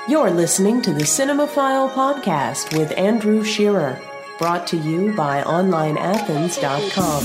You're listening to the Cinemaphile Podcast with Andrew Shearer, brought to you by OnlineAthens.com.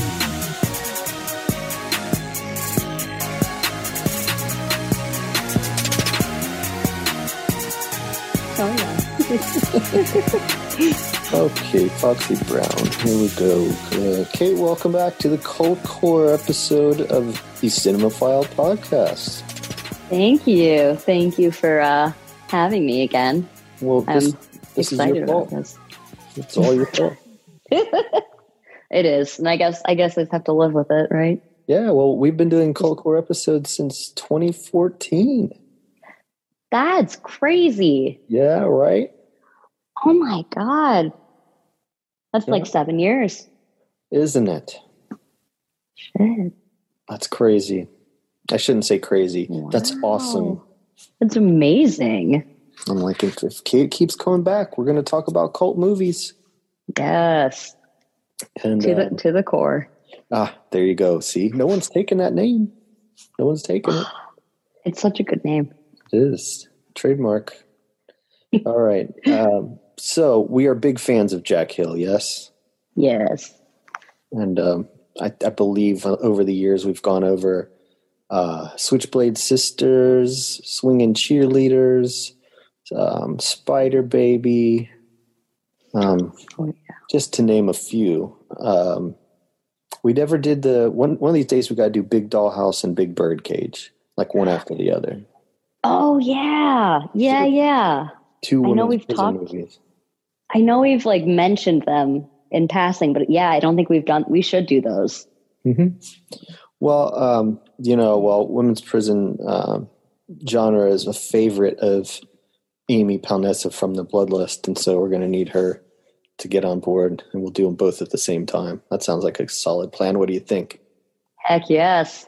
Okay, Foxy Brown, here we go. Kate, welcome back to the Cult Core episode of the Cinemaphile Podcast. Thank you. Thank you for having me again. Well, this is your fault. It's all your fault. It is, and I guess I just have to live with it, right? Yeah, well, we've been doing Cult Core episodes since 2014. That's crazy. Yeah, right? Oh my God. That's like 7 years. Isn't it? Shit. That's crazy. I shouldn't say crazy. Wow. That's awesome. That's amazing. I'm like, if Kate keeps coming back, we're going to talk about cult movies. Yes. And to the core. There you go. See, no one's taken that name. No one's taken it. It's such a good name. It is. Trademark. All right. So we are big fans of Jack Hill, yes? Yes. And I believe over the years we've gone over Switchblade Sisters, Swingin' Cheerleaders, Spider Baby, just to name a few. We never did one of these days we got to do Big Dollhouse and Big Birdcage, like one after the other. Oh, yeah. Yeah. Two I know we've talked. Movies. I know we've like mentioned them in passing, but yeah, I don't think we should do those. Mm-hmm. Well, women's prison genre is a favorite of Amy Palnesa from the Bloodlist, and so we're going to need her to get on board, and we'll do them both at the same time. That sounds like a solid plan. What do you think? Heck yes.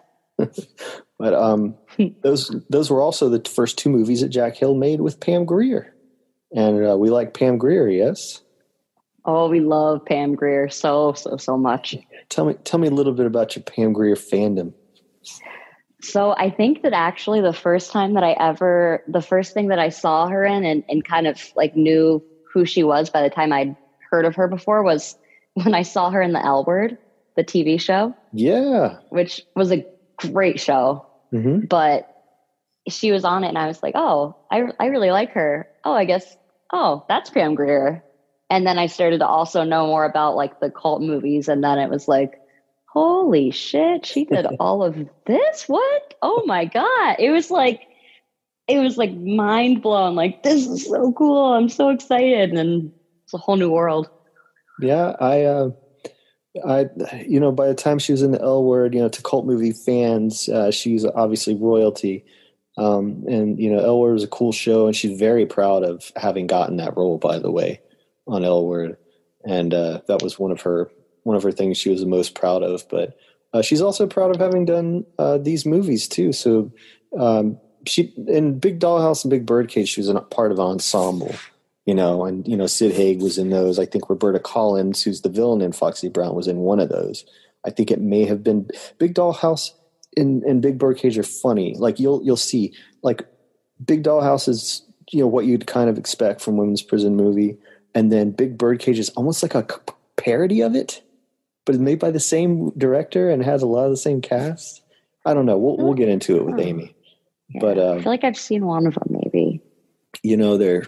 But those were also the first two movies that Jack Hill made with Pam Grier. And we like Pam Grier, yes? Oh, we love Pam Grier so much. Tell me a little bit about your Pam Grier fandom. So I think that actually the first thing that I saw her in and kind of like knew who she was by the time I'd heard of her before was when I saw her in The L Word, the TV show. Yeah. Which was a great show. Mm-hmm. But she was on it and I was like, oh, I really like her. Oh, that's Pam Grier. And then I started to also know more about like the cult movies. And then it was like, holy shit, she did all of this? What? Oh my God. It was like mind blown. Like, this is so cool. I'm so excited. And it's a whole new world. Yeah. I by the time she was in The L Word, to cult movie fans, she's obviously royalty. And L Word was a cool show, and she's very proud of having gotten that role, by the way, on L Word. And that was one of her things she was the most proud of. But she's also proud of having done these movies too. So she in Big Dollhouse and Big Birdcage, she was a part of an ensemble. And Sid Haig was in those. I think Roberta Collins, who's the villain in Foxy Brown, was in one of those. I think it may have been Big Dollhouse and Big Birdcage are funny. Like you'll see, like Big Dollhouse is what you'd kind of expect from women's prison movie, and then Big Birdcage is almost like a parody of it, but it's made by the same director and has a lot of the same cast. I don't know. We'll get into it with Amy. Yeah, but I feel like I've seen one of them maybe. They're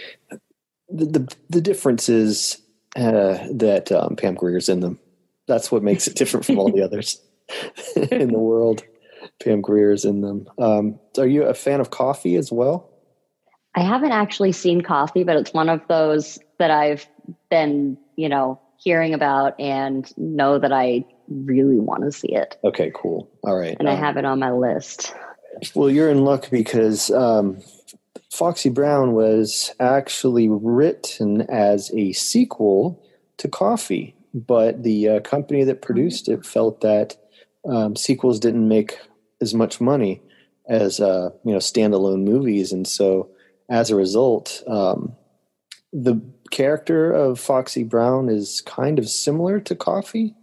the difference is that Pam Grier's in them. That's what makes it different from all the others in the world. Pam Grier's in them. Are you a fan of Coffee as well? I haven't actually seen Coffee, but it's one of those that I've been, hearing about and know that I really want to see it. Okay, cool. All right. And I have it on my list. Well, you're in luck because Foxy Brown was actually written as a sequel to Coffee, but the company that produced it felt that sequels didn't make as much money as standalone movies, and so as a result, the character of Foxy Brown is kind of similar to Coffee.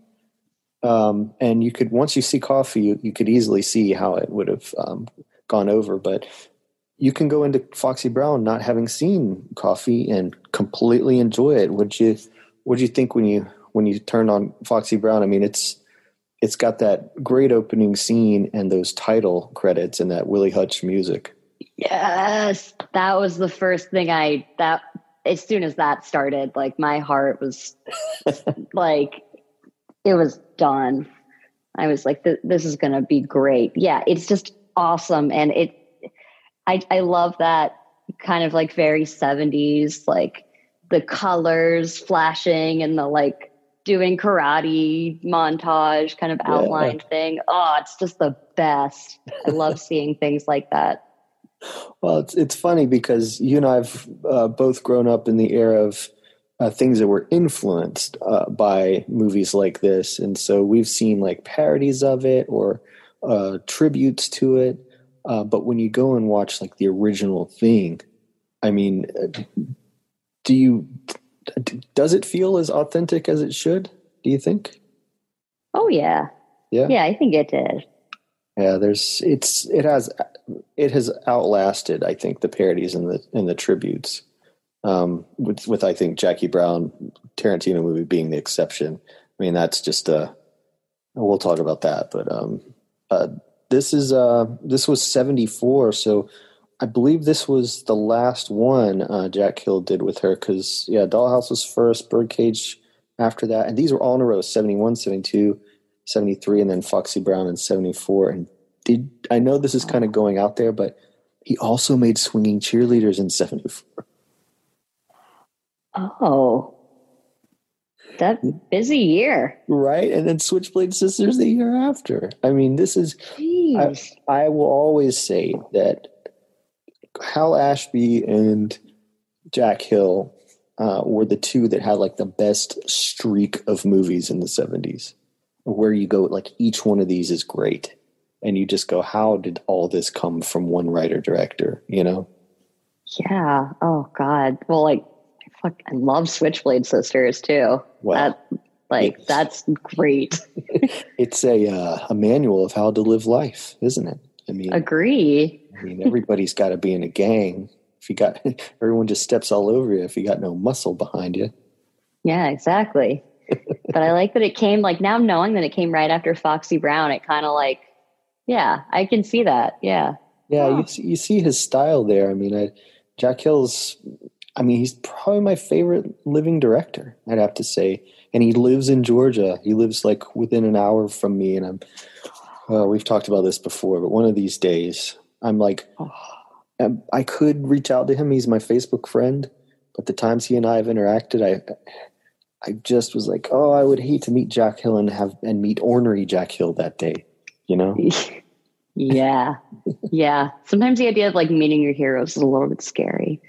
And once you see Coffee, you could easily see how it would have gone over. But you can go into Foxy Brown not having seen Coffy and completely enjoy it. What'd you think when you turned on Foxy Brown? I mean, it's got that great opening scene and those title credits and that Willie Hutch music. Yes, that was the first thing as soon as that started, like my heart was like, it was done. I was like, this is going to be great. Yeah, it's just awesome. And I love that kind of like very 70s, like the colors flashing and the like doing karate montage kind of outlined thing. Oh, it's just the best. I love seeing things like that. Well, it's funny because you and I've both grown up in the era of things that were influenced by movies like this. And so we've seen like parodies of it or tributes to it. But when you go and watch like the original thing, I mean, does it feel as authentic as it should? Do you think? Oh yeah. Yeah. Yeah, I think it did. Yeah, it has outlasted, I think, the parodies and the tributes. With I think Jackie Brown Tarantino movie being the exception. I mean, that's just we'll talk about that, but this was 74, so I believe this was the last one Jack Hill did with her, because Dollhouse was first, Birdcage after that, and these were all in a row: 71, 72, 73, and then Foxy Brown in 74. And I know this is kind of going out there, but he also made Swinging Cheerleaders in 74. Oh, that busy year. Right. And then Switchblade Sisters the year after. I mean, this is, I will always say that Hal Ashby and Jack Hill were the two that had like the best streak of movies in the 70s, where you go, like, each one of these is great. And you just go, how did all this come from one writer director, you know? Yeah. Oh God. Well, like, I love Switchblade Sisters too. Well, that's great. It's a manual of how to live life, isn't it? I mean, agree. I mean, everybody's got to be in a gang. Everyone just steps all over you if you got no muscle behind you. Yeah, exactly. But I like that it came, like, now knowing that it came right after Foxy Brown, it kind of like, yeah, I can see that. Yeah. Yeah. Wow. You see his style there. I mean, Jack Hill's, he's probably my favorite living director, I'd have to say. And he lives in Georgia. He lives like within an hour from me. And we've talked about this before, but one of these days I'm like, I could reach out to him. He's my Facebook friend, but the times he and I have interacted, I just was like, oh, I would hate to meet Jack Hill and meet ornery Jack Hill that day, you know? Yeah. Yeah. Sometimes the idea of like meeting your heroes is a little bit scary.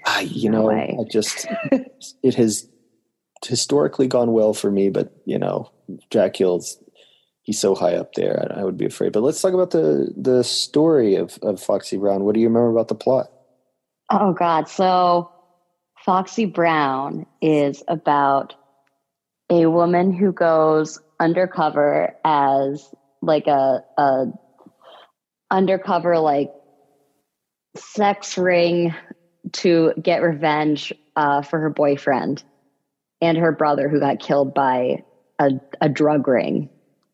It has historically gone well for me, but you know, Jack Hill's, he's so high up there. I would be afraid, but let's talk about the story of Foxy Brown. What do you remember about the plot? Oh God. So Foxy Brown is about a woman who goes undercover as like a undercover like sex ring to get revenge for her boyfriend and her brother who got killed by a drug ring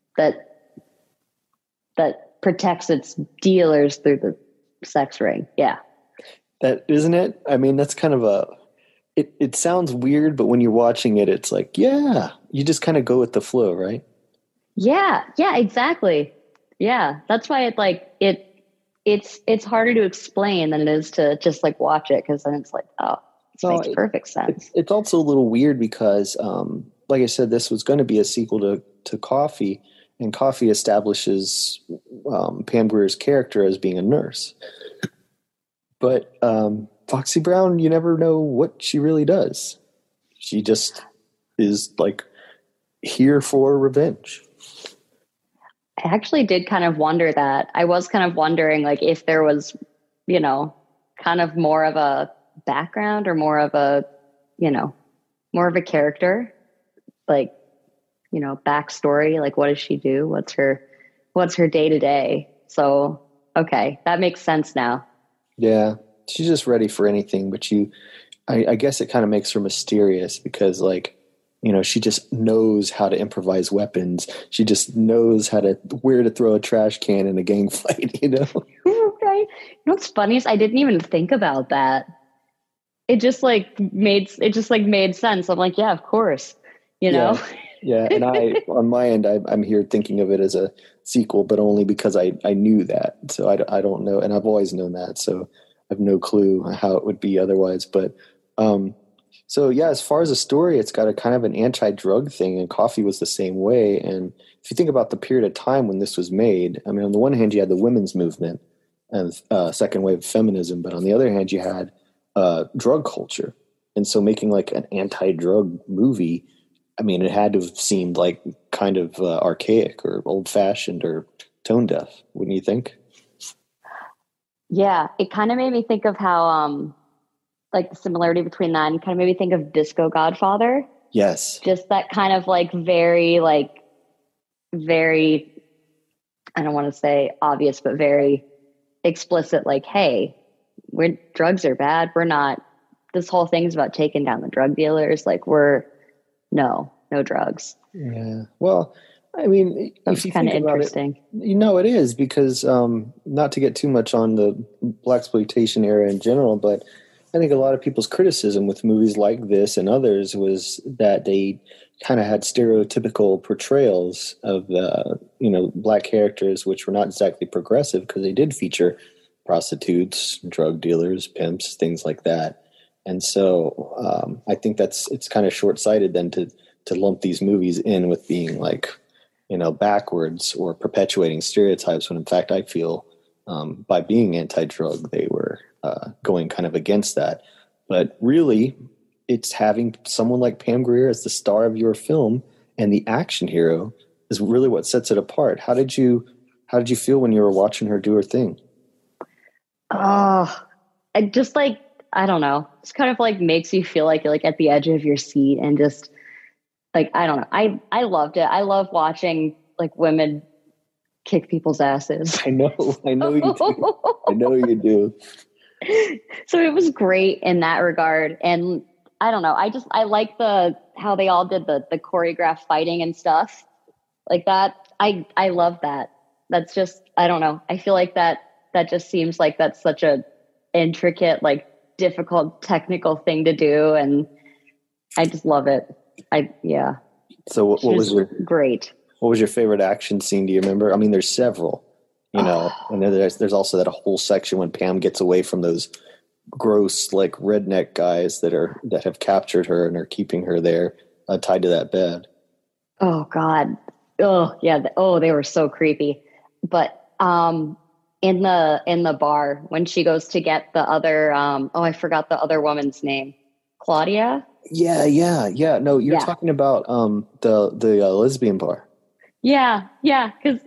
that protects its dealers through the sex ring. Yeah. That isn't it. I mean, that's kind of it sounds weird, but when you're watching it, it's like, yeah, you just kind of go with the flow, right? Yeah. Yeah, exactly. Yeah. That's why it's harder to explain than it is to just like watch it. Cause then it's like, oh, it makes perfect sense. It's also a little weird because, like I said, this was going to be a sequel to Coffy, and Coffy establishes Pam Grier's character as being a nurse. But Foxy Brown, you never know what she really does. She just is like here for revenge. I actually did kind of wonder that. I was kind of wondering like if there was, you know, kind of more of a background or more of a character, like, you know, backstory. Like, what does she do? What's her day to day? So, okay, that makes sense now. Yeah. she's just ready for anything. But I guess it kind of makes her mysterious because, like, you know, she just knows how to improvise weapons. She just knows where to throw a trash can in a gang fight, you know? Right. You know what's funny is I didn't even think about that. It just made sense. I'm like, yeah, of course, you know? Yeah. And on my end, I'm here thinking of it as a sequel, but only because I knew that. So I don't know. And I've always known that. So I have no clue how it would be otherwise. But, so yeah, as far as a story, it's got a kind of an anti-drug thing, and Coffee was the same way. And if you think about the period of time when this was made, I mean, on the one hand, you had the women's movement and second wave feminism, but on the other hand, you had drug culture. And so making like an anti-drug movie, I mean, it had to have seemed like kind of archaic or old-fashioned or tone deaf, wouldn't you think? Yeah, it kind of made me think of how like the similarity between that, and kind of made me think of Disco Godfather. Yes. Just that kind of like very, I don't want to say obvious, but very explicit, like, hey, drugs are bad. We're not, this whole thing's about taking down the drug dealers. Like no drugs. Yeah. Well, I mean, that's kind of interesting. You know, it is because, not to get too much on the blaxploitation era in general, but I think a lot of people's criticism with movies like this and others was that they kind of had stereotypical portrayals of black characters, which were not exactly progressive because they did feature prostitutes, drug dealers, pimps, things like that. And so I think it's kind of short-sighted then to lump these movies in with being like, you know, backwards or perpetuating stereotypes when in fact I feel by being anti-drug, they were going kind of against that. But really, it's having someone like Pam Grier as the star of your film and the action hero is really what sets it apart. How did you feel when you were watching her do her thing? Oh, I just like, I don't know. It's kind of like makes you feel like you're like at the edge of your seat and just like, I don't know. I loved it. I love watching like women kick people's asses. I know you do. I know you do. So it was great in that regard. And I don't know. I like how they all did the choreographed fighting and stuff like that. I love that. That's just, I don't know. I feel like that just seems like that's such a intricate, like difficult technical thing to do. And I just love it. Yeah. So what was great? What was your favorite action scene? Do you remember? I mean, there's several, you know, and there's also that whole section when Pam gets away from those gross, like redneck guys that have captured her and are keeping her there tied to that bed. Oh God. Oh yeah. They were so creepy. But, in the bar when she goes to get the other, I forgot the other woman's name. Claudia? Yeah. No, you're talking about the lesbian bar. Yeah, because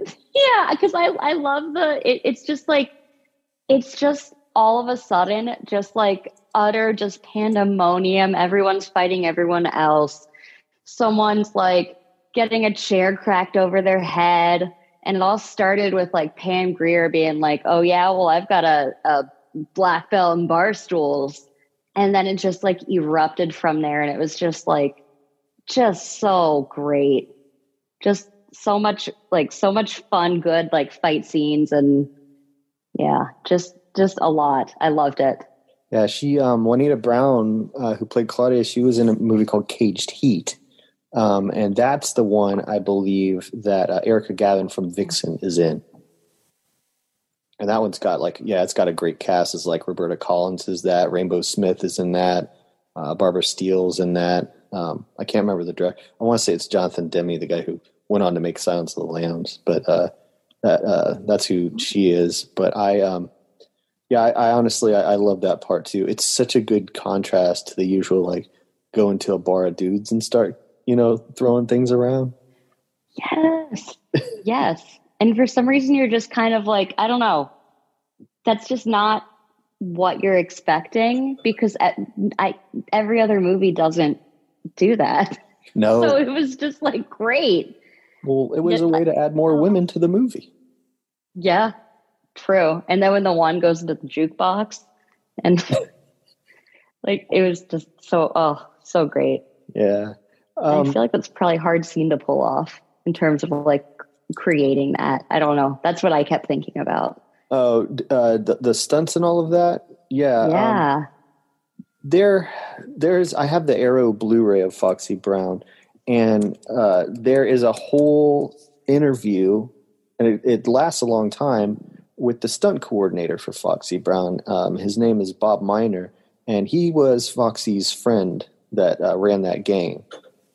I love it's just like, it's just all of a sudden just like utter just pandemonium. Everyone's fighting everyone else. Someone's like getting a chair cracked over their head. And it all started with like Pam Grier being like, oh yeah, well I've got a black belt in bar stools. And then it just like erupted from there. And it was just like, just so great. Just so much fun, good, like fight scenes. And yeah, just a lot. I loved it. Yeah. She, Juanita Brown, who played Claudia, she was in a movie called Caged Heat. And that's the one I believe that Erica Gavin from Vixen is in. And that one's got it's got a great cast. It's like Roberta Collins is that, Rainbow Smith is in that, Barbara Steele's in that. I can't remember the director. I want to say it's Jonathan Demme, the guy who went on to make Silence of the Lambs, but that's who she is. But I honestly love that part too. It's such a good contrast to the usual like go into a bar of dudes and start, you know, throwing things around. Yes. And for some reason, you're just kind of like, I don't know. That's just not what you're expecting because every other movie doesn't do that. No. So it was just like, great. Well, it was a way to add more women to the movie. Yeah, true. And then when the one goes into the jukebox, And like, it was just so great. Yeah. I feel like that's probably a hard scene to pull off in terms of like creating that. I don't know. That's what I kept thinking about. Oh, the stunts and all of that. Yeah. Yeah. There's I have the Arrow Blu-ray of Foxy Brown, and there is a whole interview, and it lasts a long time, with the stunt coordinator for Foxy Brown. His name is Bob Miner, and he was Foxy's friend that ran that gang.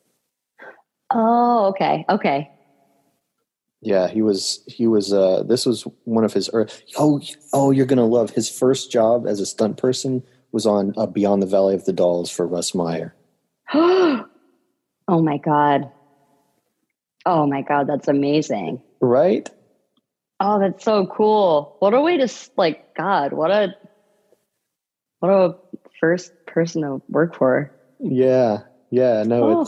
Oh, okay. Okay. Yeah, he was. This was one of his. You're gonna love his first job as a stunt person was on Beyond the Valley of the Dolls for Russ Meyer. Oh my god! Oh my god, that's amazing! Right? Oh, that's so cool! What a way to like, God! What a first person to work for. Yeah. No,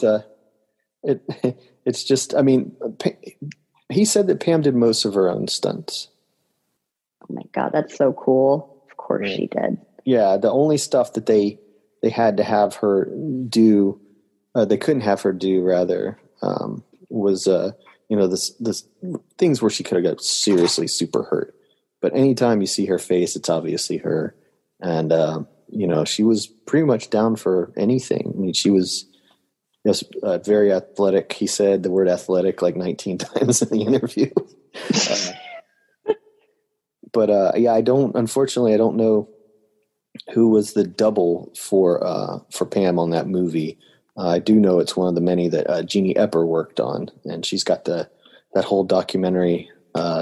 it's just. I mean, he said that Pam did most of her own stunts. Oh my god, that's so cool! Of course she did. Yeah, the only stuff that they had to have her do, they couldn't have her do rather, was this things where she could have got seriously super hurt. But anytime you see her face, it's obviously her, and she was pretty much down for anything. I mean, she was very athletic. He said the word athletic like 19 times in the interview. But unfortunately, I don't know who was the double for Pam on that movie. I do know it's one of the many that Jeannie Epper worked on, and she's got that whole documentary,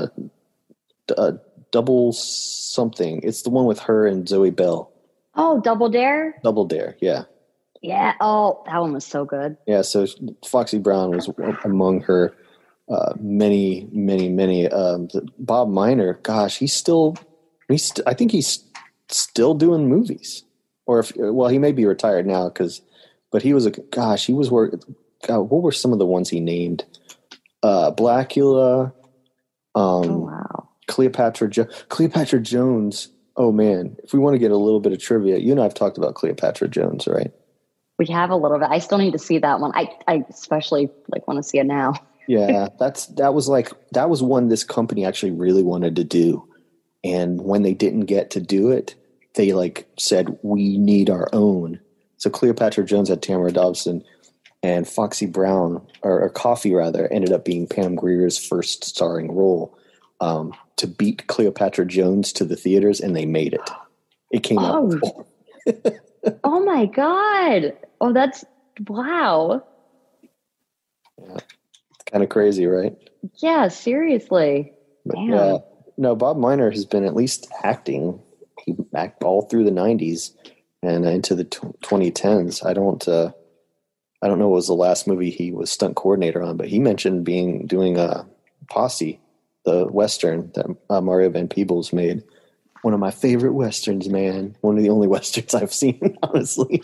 Double something. It's the one with her and Zoe Bell. Oh, Double Dare? Double Dare, yeah. Yeah, oh, that one was so good. Yeah, so Foxy Brown was among her many. Bob Miner, gosh, I think he's still doing movies, he may be retired now but he was what were some of the ones he named? Blackula, wow. Cleopatra Jones. Oh man, if we want to get a little bit of trivia, you and I have talked about Cleopatra Jones, right? We have a little bit. I still need to see that one. I especially want to see it now. Yeah, that was one this company actually really wanted to do. And when they didn't get to do it, they said, we need our own. So Cleopatra Jones had Tamara Dobson, and Foxy Brown, or Coffee rather, ended up being Pam Grier's first starring role to beat Cleopatra Jones to the theaters, and they made it. It came out before. Oh my God. Oh, that's, wow. Yeah. Kind of crazy, right? Yeah, seriously. Damn. Yeah. No, Bob Miner has been at least acting. He acted all through the 90s and into the 2010s. I don't know what was the last movie he was stunt coordinator on, but he mentioned doing a Posse, the Western that Mario Van Peebles made. One of my favorite Westerns, man. One of the only Westerns I've seen, honestly.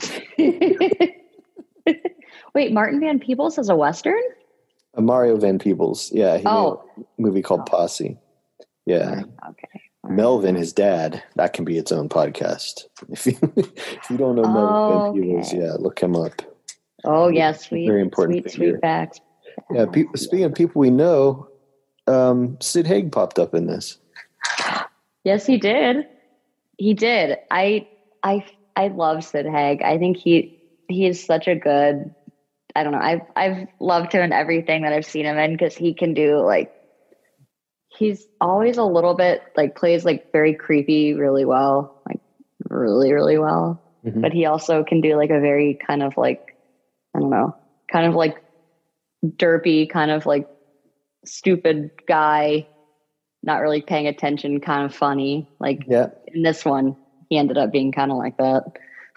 Wait, Martin Van Peebles has a Western? Mario Van Peebles. Yeah. He made a movie called Posse. Yeah. Okay. Melvin, his dad. That can be its own podcast. If you don't know Melvin Van Peebles, yeah, look him up. Oh, yeah. Sweet. Very important. Sweet facts. Yeah. Speaking of people we know, Sid Haig popped up in this. Yes, he did. He did. I love Sid Haig. I think he is such a good, I don't know. I've loved him in everything that I've seen him in, because he can do he's always a little bit plays very creepy really well, really, really well. Mm-hmm. But he also can do a very kind of I don't know, kind of derpy, kind of stupid guy, not really paying attention, kind of funny. In this one, he ended up being kind of like that.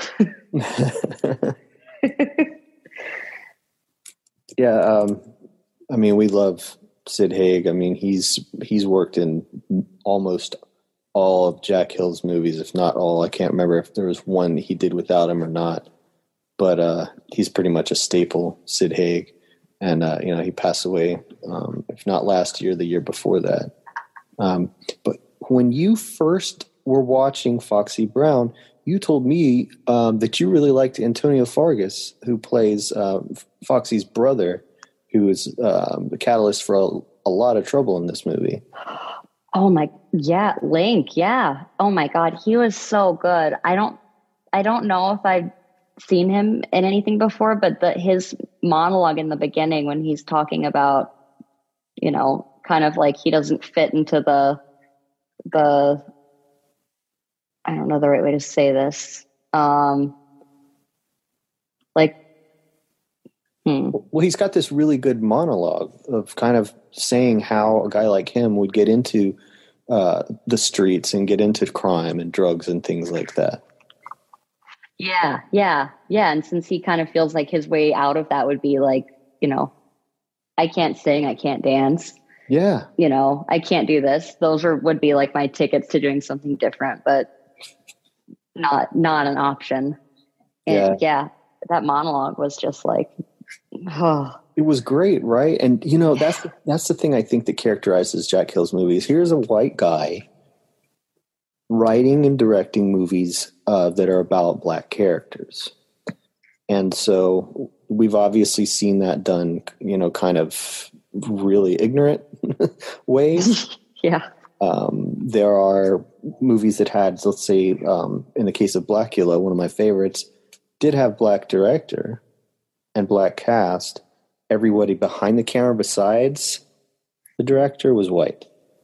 Yeah. I mean, we love Sid Haig. I mean, he's worked in almost all of Jack Hill's movies, if not all. I can't remember if there was one he did without him or not, but he's pretty much a staple, Sid Haig. And, he passed away, if not last year, the year before that. But when you first were watching Foxy Brown, you told me that you really liked Antonio Fargas, who plays Foxy's brother, who is the catalyst for a lot of trouble in this movie. Oh my, yeah, Link, yeah. Oh my God, he was so good. I don't know if I've seen him in anything before, but his monologue in the beginning when he's talking about, you know, kind of like he doesn't fit into the I don't know the right way to say this. Well, he's got this really good monologue of kind of saying how a guy like him would get into the streets and get into crime and drugs and things like that. Yeah. And since he kind of feels like his way out of that would be like, you know, I can't sing, I can't dance. Yeah. You know, I can't do this. Those would be like my tickets to doing something different, but not an option. And yeah, that monologue was just like, oh. It was great, right? And you know, that's the thing I think that characterizes Jack Hill's movies. Here's a white guy writing and directing movies that are about black characters. And so we've obviously seen that done, you know, kind of really ignorant ways. Yeah. There are movies that had, let's say, in the case of Blackula, one of my favorites, did have black director and black cast. Everybody behind the camera besides the director was white.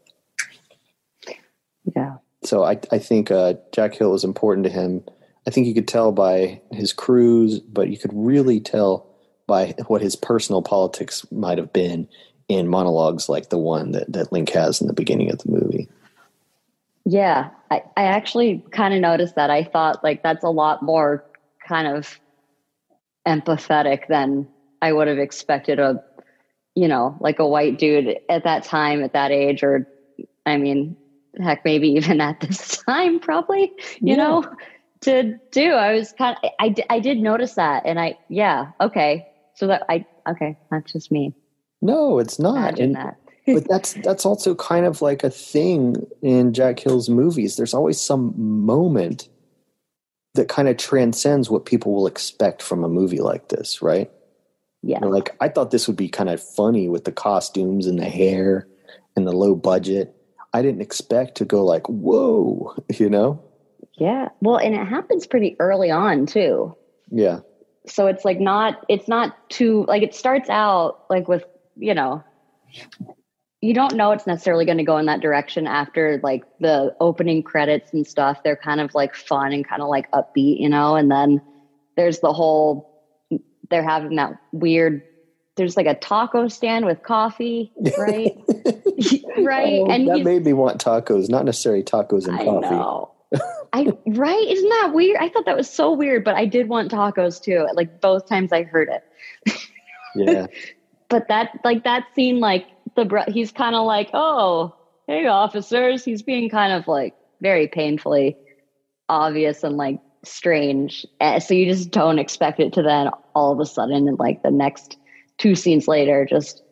Yeah. So I think Jack Hill was important to him. I think you could tell by his crews, but you could really tell by what his personal politics might have been in monologues like the one that Link has in the beginning of the movie. Yeah, I actually kind of noticed that. I thought like that's a lot more kind of empathetic than I would have expected like a white dude at that time, at that age, or I mean, heck, maybe even at this time, probably, you know, to do. I was kind of, I did notice that. And okay. So that's just me. No, it's not. Imagine that. But that's also kind of like a thing in Jack Hill's movies. There's always some moment that kind of transcends what people will expect from a movie like this, right? Yeah. You know, like I thought this would be kind of funny with the costumes and the hair and the low budget. I didn't expect to go like, whoa, you know? Yeah. Well, and it happens pretty early on too. Yeah. So it's like it's not too, like it starts out like with, you know, you don't know it's necessarily going to go in that direction after like the opening credits and stuff. They're kind of like fun and kind of like upbeat, you know? And then there's they're having that weird, there's like a taco stand with coffee, right? Right. Oh, and that made me want tacos, not necessarily tacos and coffee. Know. Right? Isn't that weird? I thought that was so weird, but I did want tacos too. Like both times I heard it. Yeah. But that scene, like he's kind of like, oh, hey officers. He's being kind of like very painfully obvious and like strange. So you just don't expect it to then all of a sudden, and like the next 2 scenes later, just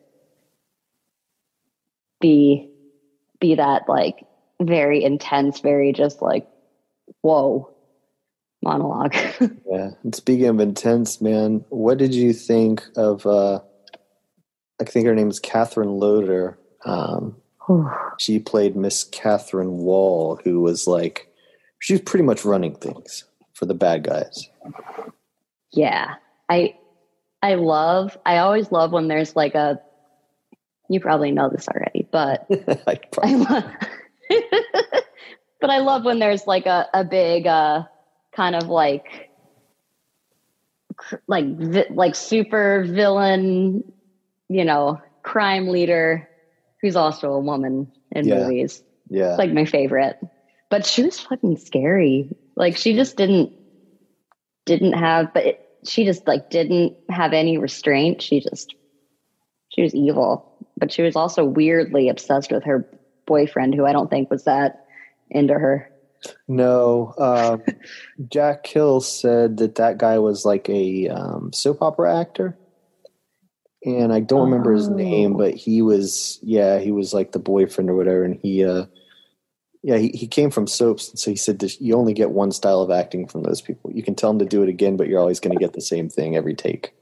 be that like very intense, very just like, whoa, monologue. Yeah. And speaking of intense, man, what did you think of, I think her name is Catherine Loder. She played Miss Catherine Wall, who was like, she was pretty much running things for the bad guys. Yeah. I always love when there's like you probably know this already, but but I love when there's like a big kind of like super villain, you know, crime leader who's also a woman in movies. Yeah. It's like my favorite. But she was fucking scary. Like she just didn't have any restraint. She was evil. But she was also weirdly obsessed with her boyfriend, who I don't think was that into her. No. Jack Hill said that guy was like a soap opera actor. And I don't remember his name, but he was like the boyfriend or whatever. And Yeah, he came from soaps, and so he said you only get one style of acting from those people. You can tell them to do it again, but you're always going to get the same thing every take.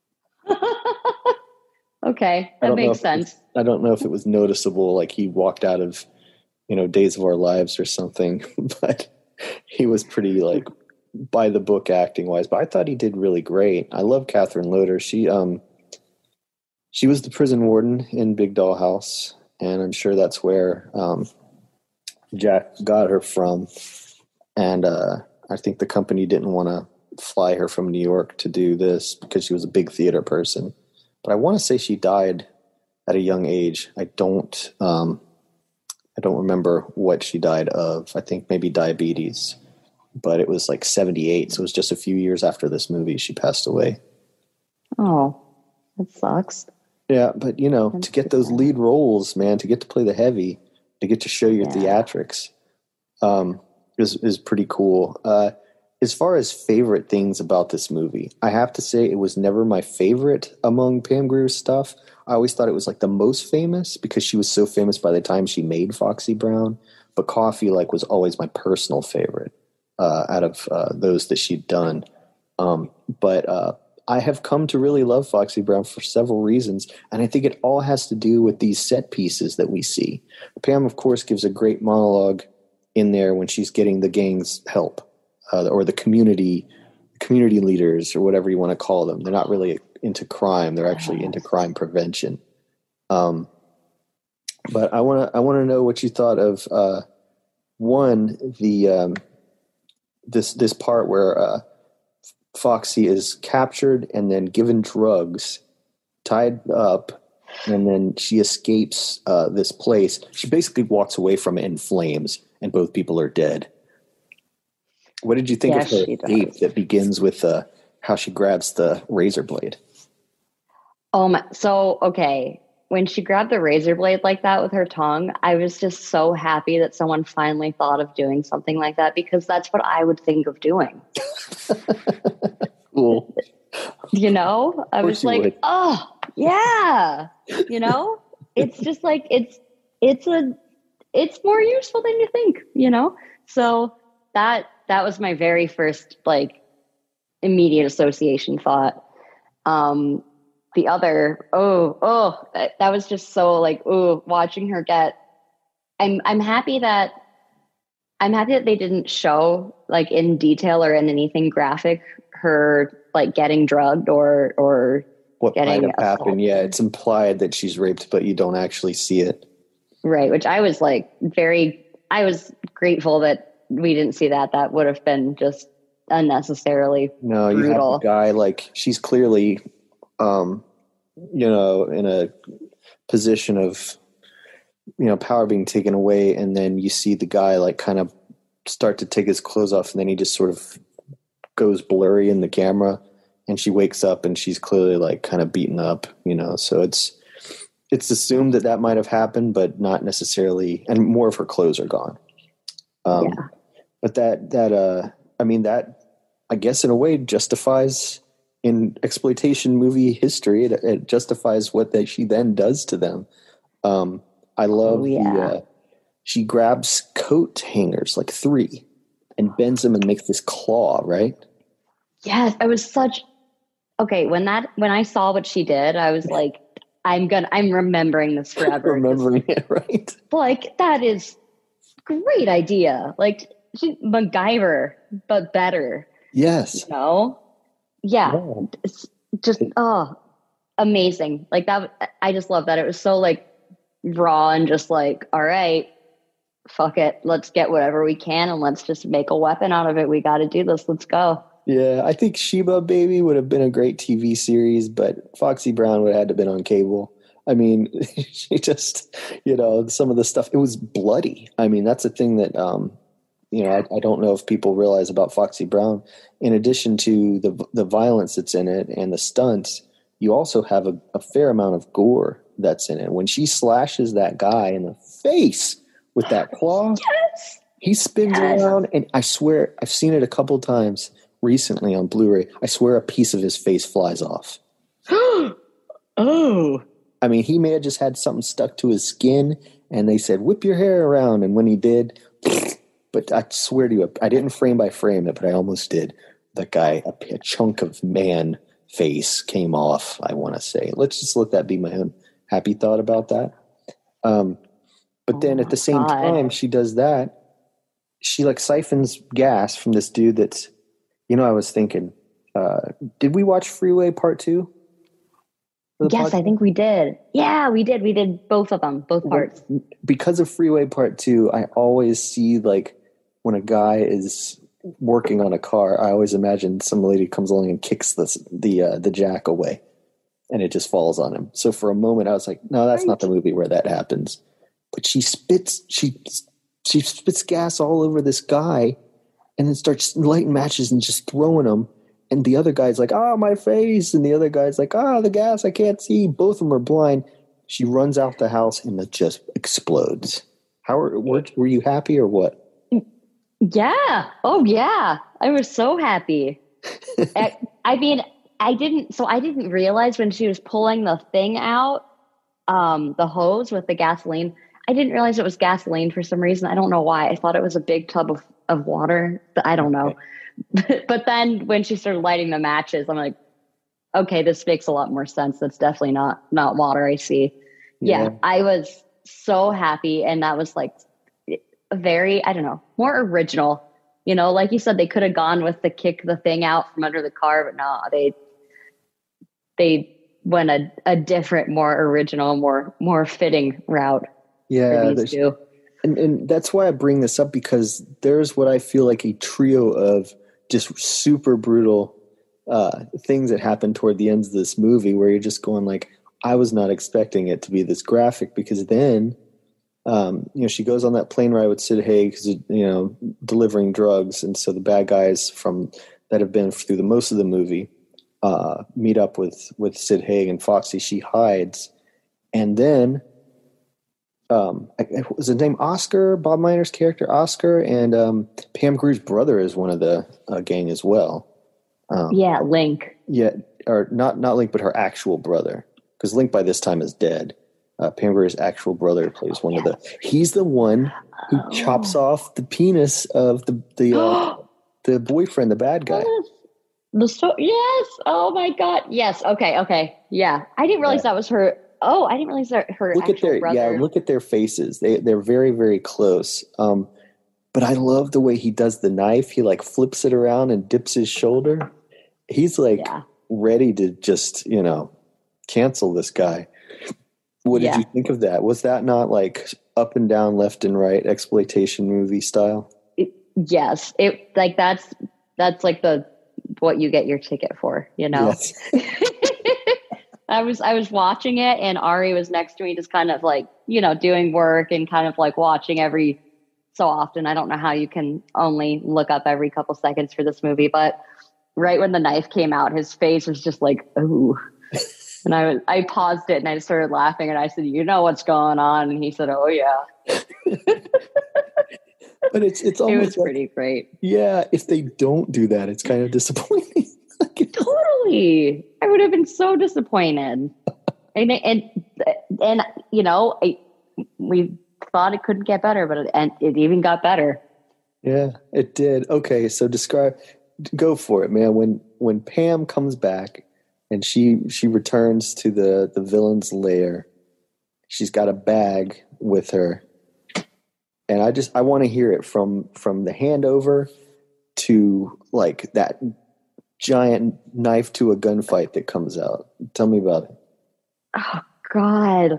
Okay, that makes sense. I don't know if it was noticeable, like he walked out of, Days of Our Lives or something, but he was pretty like by the book acting wise. But I thought he did really great. I love Catherine Loder. She was the prison warden in Big Doll House, and I'm sure that's where Jack got her from. And I think the company didn't want to fly her from New York to do this because she was a big theater person. But I want to say she died at a young age. I don't remember what she died of. I think maybe diabetes, but it was like 78. So it was just a few years after this movie she passed away. Oh, that sucks. Yeah, but to get those lead roles, man, to get to play the heavy, to get to show your theatrics, is pretty cool. As far as favorite things about this movie, I have to say it was never my favorite among Pam Grier's stuff. I always thought it was like the most famous because she was so famous by the time she made Foxy Brown. But Coffee was always my personal favorite out of those that she'd done. But I have come to really love Foxy Brown for several reasons, and I think it all has to do with these set pieces that we see. Pam, of course, gives a great monologue in there when she's getting the gang's help. Or the community leaders, or whatever you want to call them. They're not really into crime; they're actually into crime prevention. But I want to know what you thought of this part where Foxy is captured and then given drugs, tied up, and then she escapes this place. She basically walks away from it in flames, and both people are dead. What did you think of her escape that begins with how she grabs the razor blade? Okay. When she grabbed the razor blade like that with her tongue, I was just so happy that someone finally thought of doing something like that, because that's what I would think of doing. Cool. I was like, would. Oh, yeah. It's just like, it's more useful than you think, So that was my very first immediate association thought. The other, that was just so watching her get. I'm happy that they didn't show in detail or in anything graphic her getting drugged or what getting might have happened. Yeah, it's implied that she's raped, but you don't actually see it. Right, which I was I was grateful that we didn't see that. That would have been just unnecessarily brutal. You have a guy she's clearly, in a position of, power being taken away, and then you see the guy kind of start to take his clothes off, and then he just sort of goes blurry in the camera, and she wakes up and she's clearly kind of beaten up, So it's assumed that might have happened, but not necessarily, and more of her clothes are gone. But that I guess in a way justifies, in exploitation movie history, it justifies what she then does to them. I love she grabs coat hangers, 3, and bends them and makes this claw, right? Yes, I was okay. When I saw what she did, I was like, I'm remembering this forever. Remembering it, right? That is great idea. MacGyver, but better. Yes. Yeah. It's just amazing. That. I just love that. It was so raw and just all right, fuck it. Let's get whatever we can and let's just make a weapon out of it. We got to do this. Let's go. Yeah, I think Sheba Baby would have been a great TV series, but Foxy Brown would have had to have been on cable. I mean, she just, some of the stuff, it was bloody. I mean, that's a thing that, I don't know if people realize about Foxy Brown. In addition to the violence that's in it and the stunts, you also have a fair amount of gore that's in it. When she slashes that guy in the face with that claw, he spins around, and I swear, I've seen it a couple times recently on Blu-ray. I swear a piece of his face flies off. Oh. I mean, he may have just had something stuck to his skin, and they said, whip your hair around. And when he did, but I swear to you, I didn't frame by frame it, but I almost did. The guy, a chunk of man face came off, I want to say. Let's just let that be my own happy thought about that. But then at the same time she does that, she like siphons gas from this dude that's, I was thinking, did we watch Freeway Part 2? Yes, I think we did. Yeah, we did. We did both of them, both parts. Because of Freeway Part 2, I always see like when a guy is working on a car, I always imagine some lady comes along and kicks the jack away and it just falls on him. So for a moment I was like, no, that's not the movie where that happens. But she spits gas all over this guy and then starts lighting matches and just throwing them. And the other guy's like, my face. And the other guy's like, the gas, I can't see. Both of them are blind. She runs out the house and it just explodes. Were you happy or what? Yeah. Oh, yeah. I was so happy. I mean, I didn't realize when she was pulling the thing out, the hose with the gasoline, I didn't realize it was gasoline for some reason. I don't know why. I thought it was a big tub of water. I don't know. But then when she started lighting the matches, I'm like, okay, this makes a lot more sense. That's definitely not water, I see. Yeah, I was so happy. And that was like very, I don't know, more original. Like you said, they could have gone with the kick the thing out from under the car, but no, they went a different, more original, more fitting route. Yeah, for these two. And that's why I bring this up, because there's what I feel like a trio of just super brutal things that happen toward the ends of this movie where you're just going like, I was not expecting it to be this graphic, because then, she goes on that plane ride with Sid Haig, delivering drugs. And so the bad guys that have been through the most of the movie meet up with Sid Haig and Foxy. She hides. And then, was his name Oscar, Bob Miner's character Oscar, and Pam Grier's brother is one of the gang as well. Link. Yeah, or not Link, but her actual brother, because Link by this time is dead. Pam Grier's actual brother plays one of the. He's the one who chops off the penis of the boyfriend, the bad guy. Yes. Oh my God. Yes. Okay. Yeah, I didn't realize that was her. Oh, I didn't realize that her actual brother. Yeah, look at their faces. They're very, very close. But I love the way he does the knife. He like flips it around and dips his shoulder. He's like ready to just, cancel this guy. What did you think of that? Was that not like up and down, left and right exploitation movie style? Yes. It like that's like what you get your ticket for, Yes. I was watching it and Ari was next to me, just kind of like, doing work and kind of like watching every so often. I don't know how you can only look up every couple seconds for this movie, but right when the knife came out, his face was just like, ooh. And I paused it and I started laughing and I said, you know what's going on? And he said, oh yeah. But it's almost, it was pretty great. Yeah. If they don't do that, it's kind of disappointing. Totally. I would have been so disappointed. and we thought it couldn't get better, but it even got better. Yeah, it did. Okay. So go for it, man. When Pam comes back and she returns to the villain's lair, she's got a bag with her. And I want to hear it from the handover to like that giant knife to a gunfight that comes out. Tell me about it. Oh God.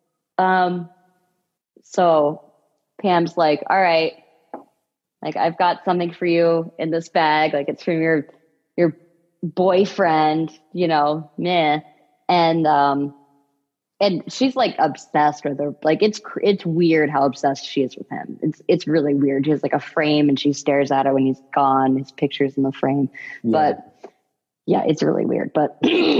So Pam's like, all right, like I've got something for you in this bag. Like it's from your boyfriend, meh. And she's like obsessed with her. Like it's weird how obsessed she is with him. It's really weird. She has like a frame and she stares at it when he's gone. His picture's in the frame. Yeah. But yeah, it's really weird. But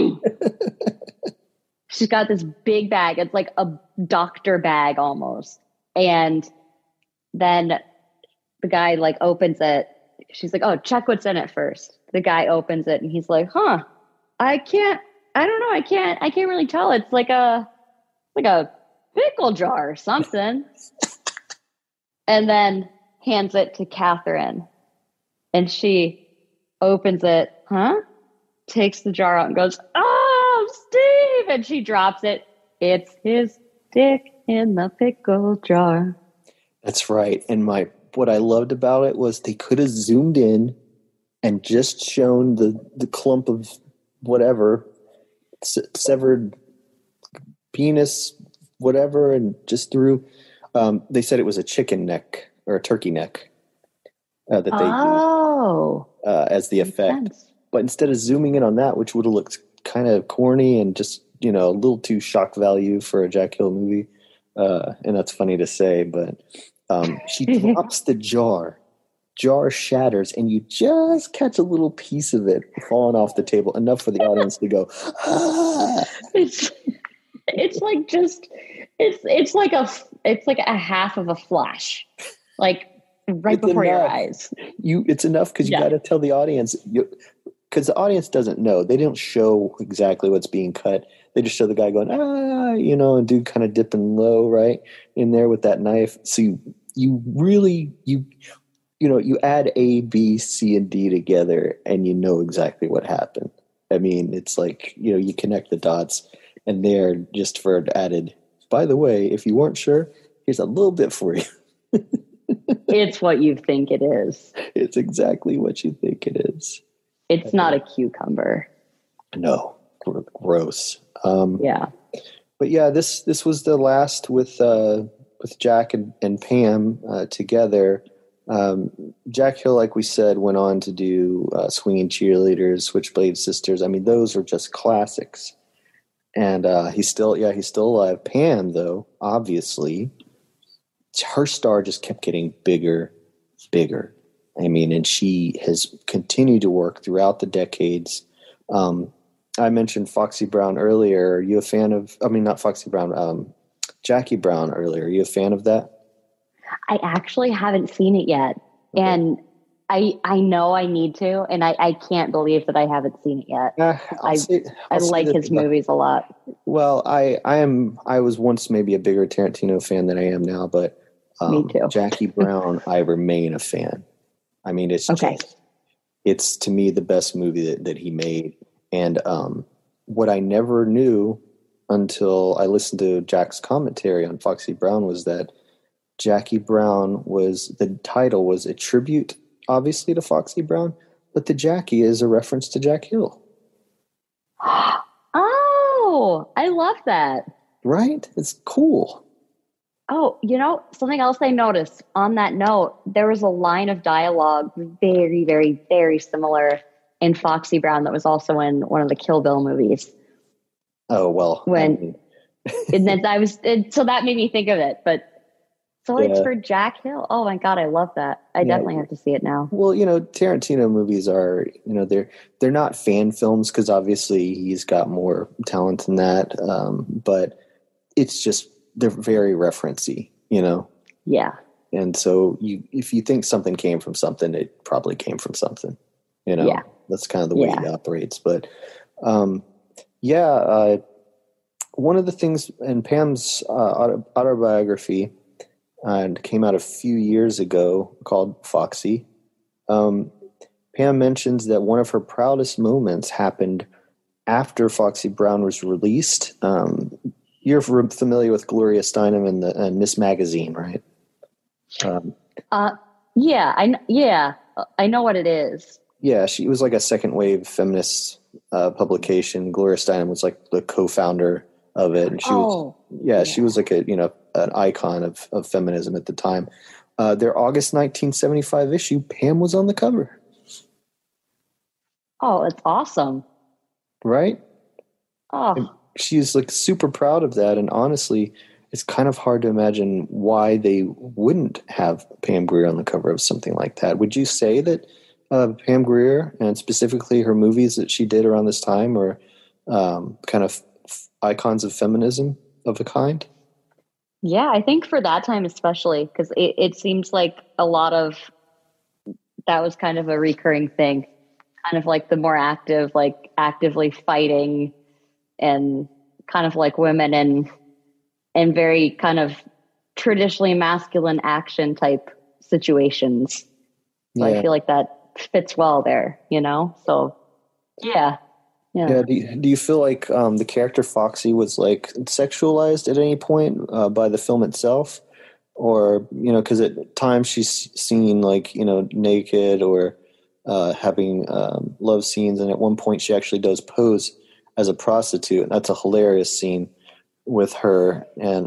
she's got this big bag. It's like a doctor bag almost. And then the guy like opens it. She's like, oh, check what's in it first. The guy opens it and he's like, I can't really tell. It's like a pickle jar or something. And then hands it to Catherine. And she opens it, takes the jar out and goes, "Oh, Steve!" And she drops it. It's his dick in the pickle jar. That's right. And what I loved about it was they could have zoomed in and just shown the clump of whatever, severed penis, whatever, and just threw. They said it was a chicken neck or a turkey neck that they used as the effect. But instead of zooming in on that, which would have looked kind of corny and just, a little too shock value for a Jack Hill movie, and that's funny to say, but she drops the jar. Jar shatters, and you just catch a little piece of it falling off the table, enough for the audience to go, "Ah!" It's like it's like a half of a flash, like right it's before enough. your eyes. It's enough because you got to tell the audience, because the audience doesn't know. They don't show exactly what's being cut. They just show the guy going, and dude kind of dipping low right in there with that knife. So you really you add A, B, C, and D together, and you know exactly what happened. I mean, it's like, you connect the dots, and they're just for added, by the way, if you weren't sure, here's a little bit for you. It's what you think it is. It's exactly what you think it is. It's not a cucumber. No, gross. Yeah. But yeah, this was the last with Jack and Pam together. Jack Hill, like we said, went on to do Swinging Cheerleaders, Switchblade Sisters. I mean, those are just classics. And he's still alive. Pam, though, obviously, her star just kept getting bigger. I mean, and she has continued to work throughout the decades. I mentioned Foxy Brown earlier. Are you a fan of? I mean, not Foxy Brown. Jackie Brown earlier. Are you a fan of that? I actually haven't seen it yet. Okay. And I know I need to, and I can't believe that I haven't seen it yet. I like his movies a lot. Well, I was once maybe a bigger Tarantino fan than I am now, but me too. Jackie Brown, I remain a fan. I mean, it's okay. It's to me the best movie that he made. And what I never knew until I listened to Jack's commentary on Foxy Brown was that Jackie Brown the title was a tribute, obviously, to Foxy Brown, but the Jackie is a reference to Jack Hill. Oh, I love that. Right? It's cool. Oh, something else I noticed on that note, there was a line of dialogue very, very, very similar in Foxy Brown that was also in one of the Kill Bill movies. Oh, well. So that made me think of it, but it's for Jack Hill. Oh my God, I love that. I definitely have to see it now. Well, Tarantino movies are, they're not fan films because obviously he's got more talent than that. But it's just, they're very referencey, Yeah. And so if you think something came from something, it probably came from something, Yeah. That's kind of the way he operates. But, one of the things in Pam's autobiography, and came out a few years ago, called Foxy, Pam mentions that one of her proudest moments happened after Foxy Brown was released. You're familiar with Gloria Steinem and Miss Magazine, right? Yeah, I know what it is. Yeah, she was like a second wave feminist publication. Gloria Steinem was like the co-founder of it, and she she was like an icon of feminism at the time. Their August 1975 issue, Pam was on the cover. Oh, that's awesome. Right? Oh. And she's like super proud of that. And honestly, it's kind of hard to imagine why they wouldn't have Pam Grier on the cover of something like that. Would you say that Pam Grier, and specifically her movies that she did around this time, are kind of icons of feminism of a kind? Yeah, I think for that time especially, because it seems like a lot of that was kind of a recurring thing, kind of like the more active, like actively fighting and kind of like women and very kind of traditionally masculine action type situations. So I feel like that fits well there, So yeah. Do you feel like the character Foxy was like sexualized at any point by the film itself, or because at times she's seen like naked or having love scenes, and at one point she actually does pose as a prostitute, and that's a hilarious scene with her and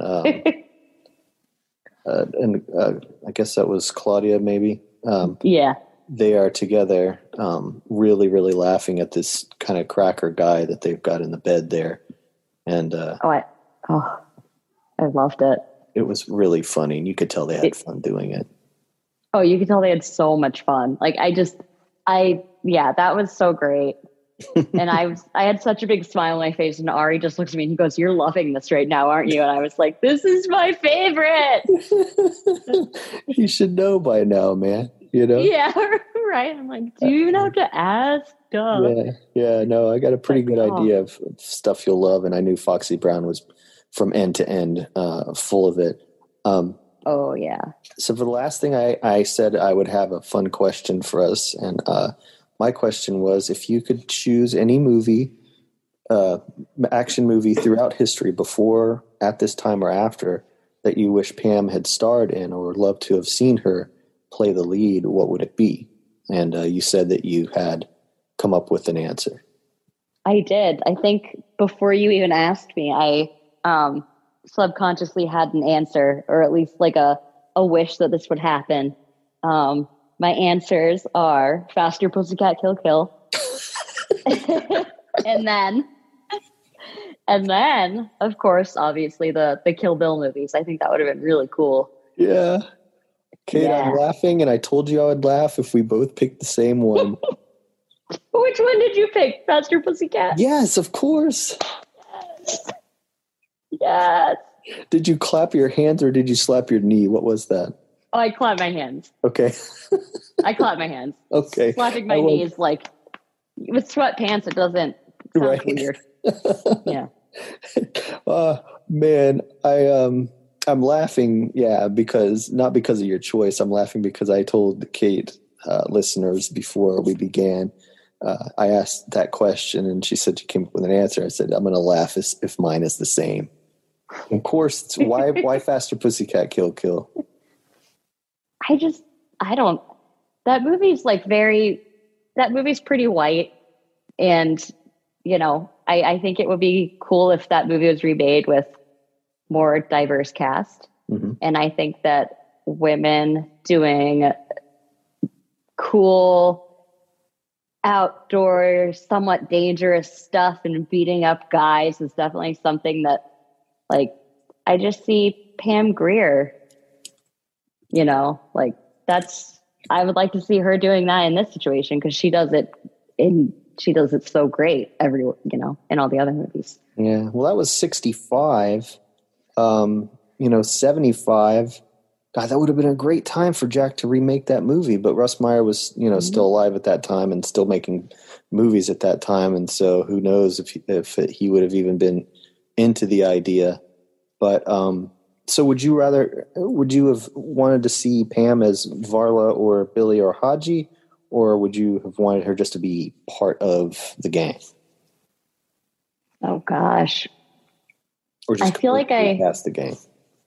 I guess that was Claudia maybe. They are together, really, really laughing at this kind of cracker guy that they've got in the bed there. And I loved it. It was really funny, and you could tell they had fun doing it. Oh, you could tell they had so much fun. Like that was so great. And I had such a big smile on my face, and Ari just looks at me and he goes, "You're loving this right now, aren't you?" And I was like, "This is my favorite." You should know by now, man. Yeah, right. I'm like, do you even have to ask? Duh. Yeah. No, I got a pretty good idea of stuff you'll love, and I knew Foxy Brown was from end to end full of it. Oh yeah. So for the last thing, I said I would have a fun question for us, and my question was, if you could choose any movie, action movie throughout history, before, at this time, or after, that you wish Pam had starred in or would love to have seen her play the lead, what would it be? And you said that you had come up with an answer. I did. I think before you even asked me, I subconsciously had an answer, or at least like a wish that this would happen. My answers are Faster Pussycat Kill Kill. and then of course, obviously the Kill Bill movies. I think that would have been really cool. Yeah. Kate, I'm laughing, and I told you I would laugh if we both picked the same one. Which one did you pick? Faster Pussycat? Yes, of course. Yes. Did you clap your hands or did you slap your knee? What was that? Oh, I clapped my hands. Okay. I clapped my hands. Okay. Slapping my knees, like, with sweatpants, it doesn't sound weird. Yeah. Man, I'm laughing, because not because of your choice. I'm laughing because I told Kate listeners before we began. I asked that question, and she said she came up with an answer. I said, I'm going to laugh if mine is the same. Of course, it's why Faster Pussycat Kill Kill? That movie's pretty white, and I think it would be cool if that movie was remade with more diverse cast. Mm-hmm. And I think that women doing cool outdoor, somewhat dangerous stuff and beating up guys is definitely something that, like, I just see Pam Grier, I would like to see her doing that in this situation, because she does it so great in all the other movies. Yeah. Well, that was 65. 75. God, that would have been a great time for Jack to remake that movie. But Russ Meyer was, still alive at that time and still making movies at that time. And so who knows if he would have even been into the idea. But so would you have wanted to see Pam as Varla or Billy or Haji, or would you have wanted her just to be part of the gang? Oh gosh. Or just I feel like past the gang.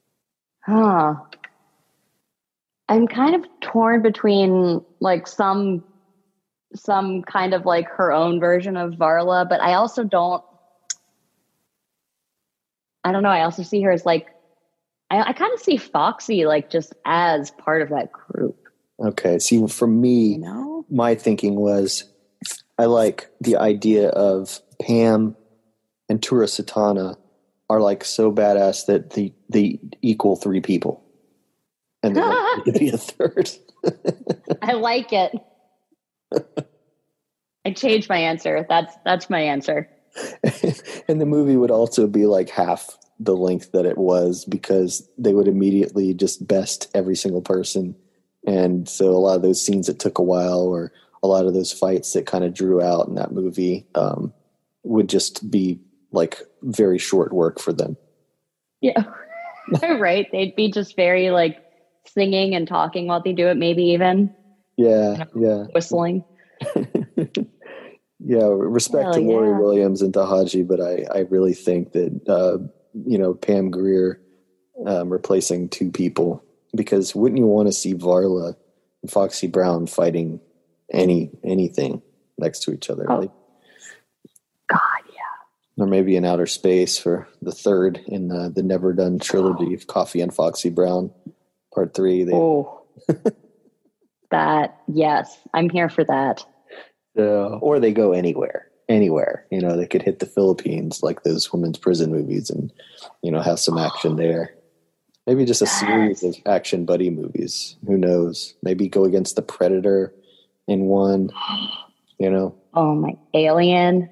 I'm kind of torn between like some kind of like her own version of Varla, but I also don't know. I also see her as like, I kind of see Foxy like just as part of that group. Okay. See, for me, my thinking was I like the idea of Pam and Tura Satana are like so badass that they equal three people. And then to be a third. I like it. I changed my answer. That's my answer. And the movie would also be like half the length that it was, because they would immediately just best every single person. And so a lot of those scenes that took a while, or a lot of those fights that kind of drew out in that movie, would just be like very short work for them. Yeah. Right. They'd be just very like singing and talking while they do it, maybe even. Yeah, whistling. Yeah, respect to Lori Williams and Tahaji, but I really think that Pam Grier replacing two people, because wouldn't you want to see Varla and Foxy Brown fighting anything next to each other? Oh. God, yeah. Or maybe in outer space for the third in the Never Done trilogy of Coffee and Foxy Brown, Part 3. That, yes, I'm here for that. Or they go anywhere. They could hit the Philippines like those women's prison movies and, have some action there. Maybe just a series of action buddy movies. Who knows? Maybe go against the Predator in one, Oh, my Alien.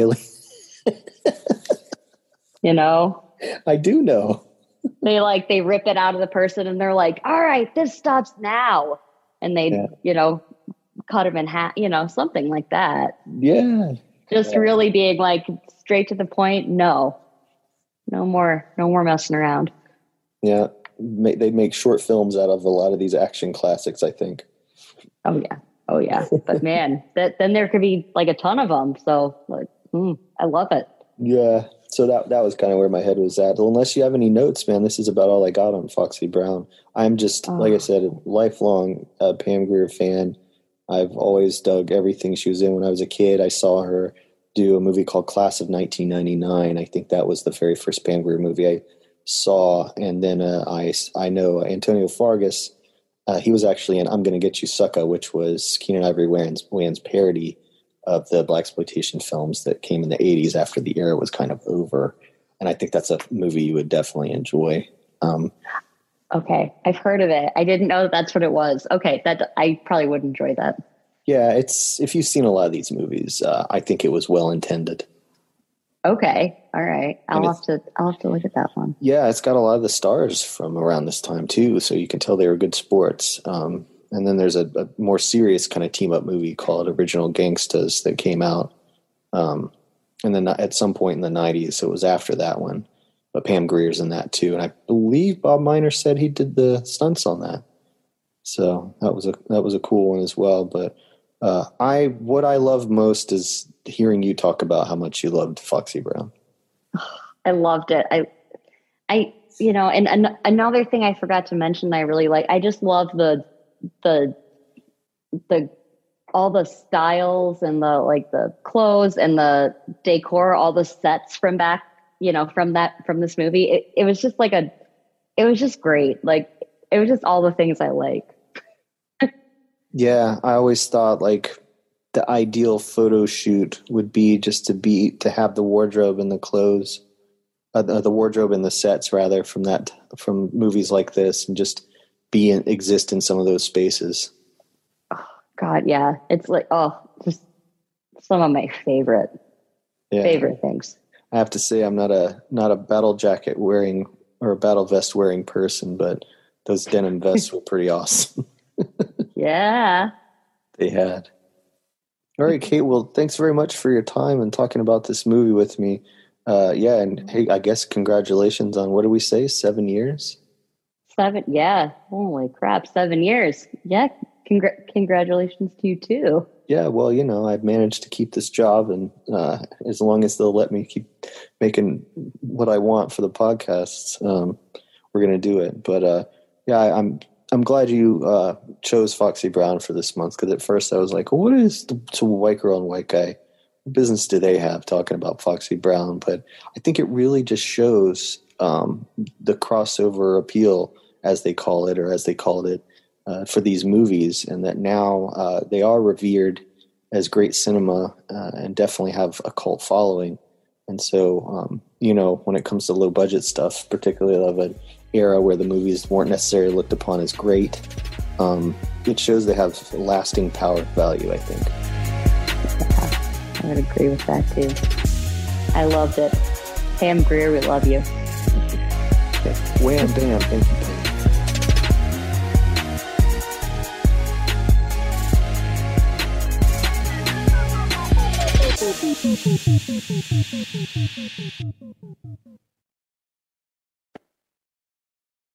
I do know. They rip it out of the person and they're like, all right, this stops now. And they, cut him in half, something like that. Yeah. Just really being like straight to the point. No more messing around. Yeah. They make short films out of a lot of these action classics, I think. Oh yeah. But man, then there could be like a ton of them. So I love it. Yeah. So that was kind of where my head was at. Unless you have any notes, man, this is about all I got on Foxy Brown. I'm just, like I said, a lifelong Pam Grier fan. I've always dug everything she was in. When I was a kid, I saw her do a movie called Class of 1999. I think that was the very first Pam Grier movie I saw. And then I know Antonio Fargas. He was actually in I'm Gonna Get You Sucker, which was Keenen Ivory Wayans' parody of the blaxploitation films that came in the 80s after the era was kind of over. And I think that's a movie you would definitely enjoy. Okay. I've heard of it. I didn't know that's what it was. Okay. I probably would enjoy that. Yeah. If you've seen a lot of these movies, I think it was well intended. Okay. All right. I'll have to look at that one. Yeah. It's got a lot of the stars from around this time too. So you can tell they were good sports. And then there's a more serious kind of team-up movie called Original Gangstas that came out. And then at some point in the 90s, so it was after that one. But Pam Grier's in that too. And I believe Bob Miner said he did the stunts on that. So that was a cool one as well. But what I love most is hearing you talk about how much you loved Foxy Brown. I loved it. And another thing I forgot to mention that I really like, I just love the all the styles and the clothes and the decor, all the sets from back, from this movie. It was just it was just great. Like, it was just all the things I like. Yeah. I always thought the ideal photo shoot would be just to have the wardrobe and the clothes, the wardrobe and the sets rather from movies like this, and just exist in some of those spaces. Oh, God, yeah. It's just some of my favorite things. I have to say, I'm not a battle jacket wearing or a battle vest wearing person, but those denim vests were pretty awesome. Yeah. They had. All right, Kate. Well, thanks very much for your time and talking about this movie with me. And hey, I guess congratulations on, what do we say, 7 years? 7, yeah. Holy crap, 7 years. Yeah, congratulations to you tue. Yeah, well, I've managed to keep this job, and as long as they'll let me keep making what I want for the podcasts, we're going to do it. But I'm glad you chose Foxy Brown for this month, because at first I was like, well, what is the white girl and white guy? What business do they have talking about Foxy Brown? But I think it really just shows the crossover appeal, as they call it, or as they called it, for these movies, and that now they are revered as great cinema and definitely have a cult following. And so, when it comes to low budget stuff, particularly of an era where the movies weren't necessarily looked upon as great, it shows they have lasting power value, I think. Yeah, I would agree with that too. I loved it. Pam Grier, we love you. Okay. Wham, bam, thank you, Pam.